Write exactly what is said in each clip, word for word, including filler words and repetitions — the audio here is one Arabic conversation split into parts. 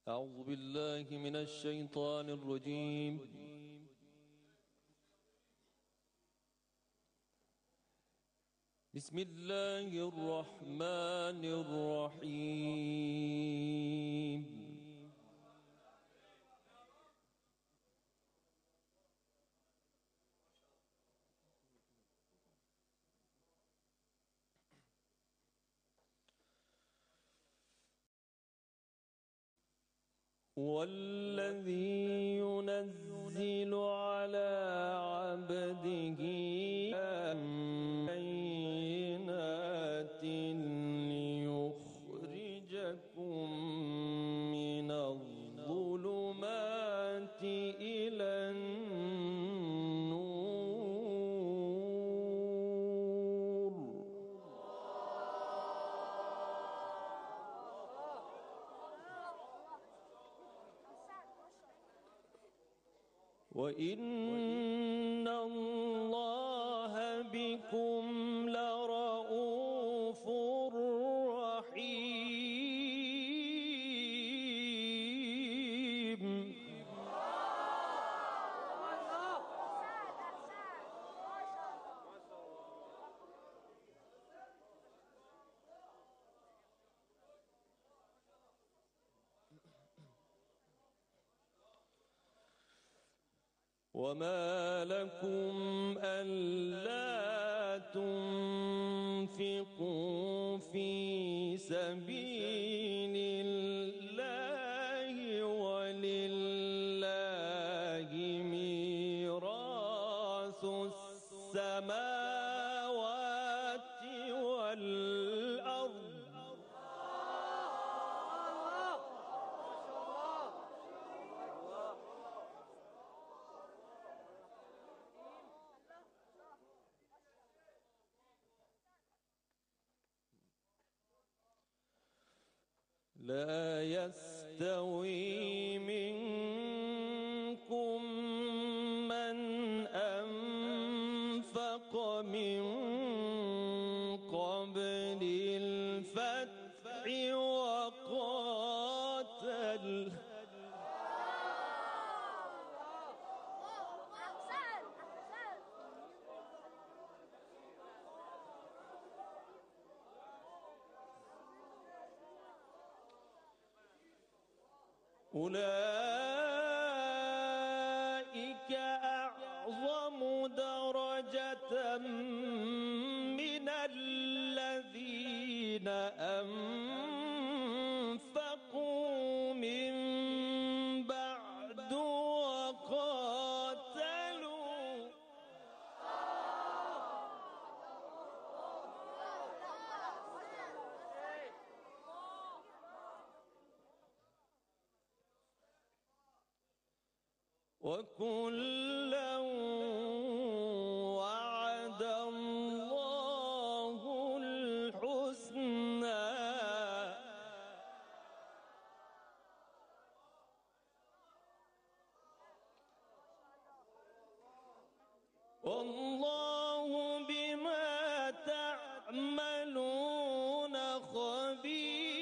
أعوذ بالله من الشيطان الرجيم. بسم الله الرحمن الرحيم. هو الذي ينزل على عبده بينات ليخرجكم من الظلمات إلى النور. وإن الله بكم لرؤوف رحيم. وما لكم ألا تنفقوا في سبيل الله ولله ميراث السماوات والأرض. لا يستوي منكم من أنفق من قبل الفتح وقاتل أولئك أعظم درجة من الذين أنفقوا من بعد وقاتلوا. وكلا وعد الله الحسنى والله بما تعملون خبير.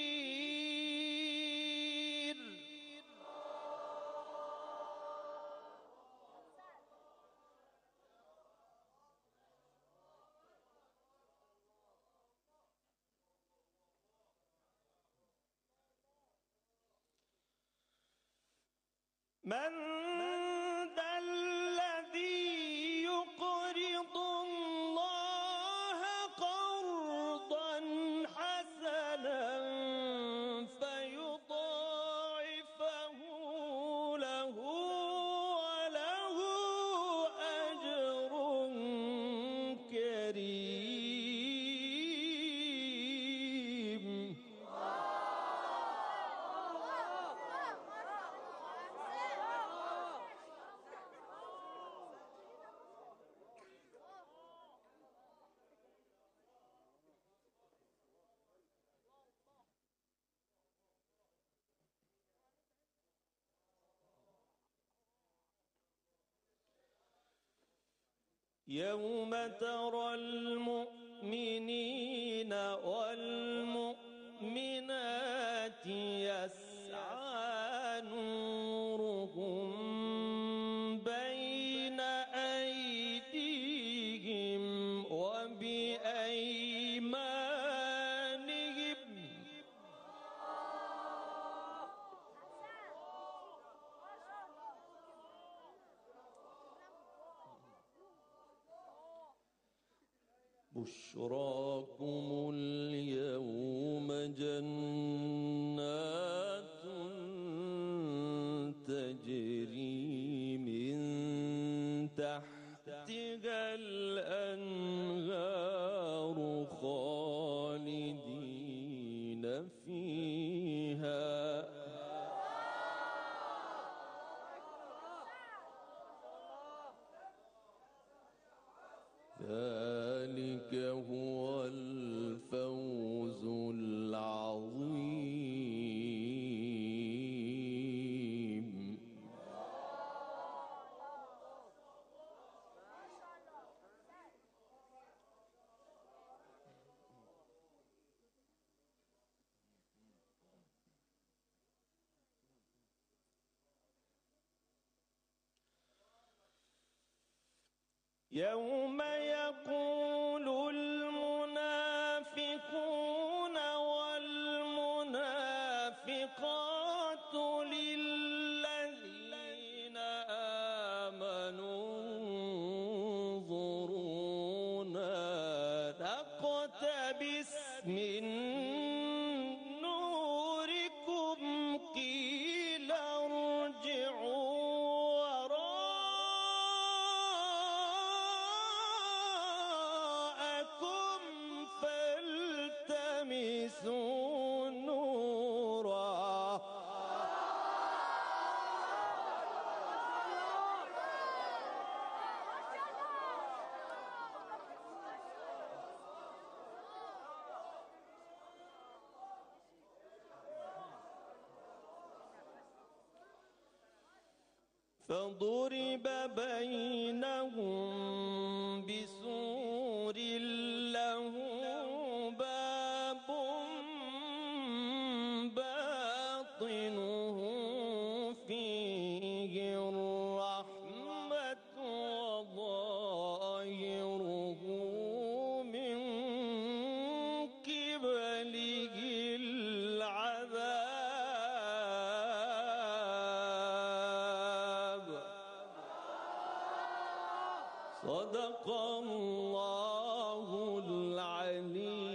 من ذا الذي يقرض الله قرضا حسنا فيضاعفه له وله أجر كريم. يوم ترى المؤمنين والمؤمنات يسعى بشراكم اليوم جنات تجري من تحتها الأنهار خالدين فيها ذلك هو الفوز العظيم. يوم يقول المنافقون والمنافقات للذين آمنوا انظرونا نقتبس من نوركم قيل ارجعوا فالتمسوا نورا فضرب بينهم بسور له باب باطنه فيه الرحمة وظاهره من قبله العذاب. صدق الله العليم.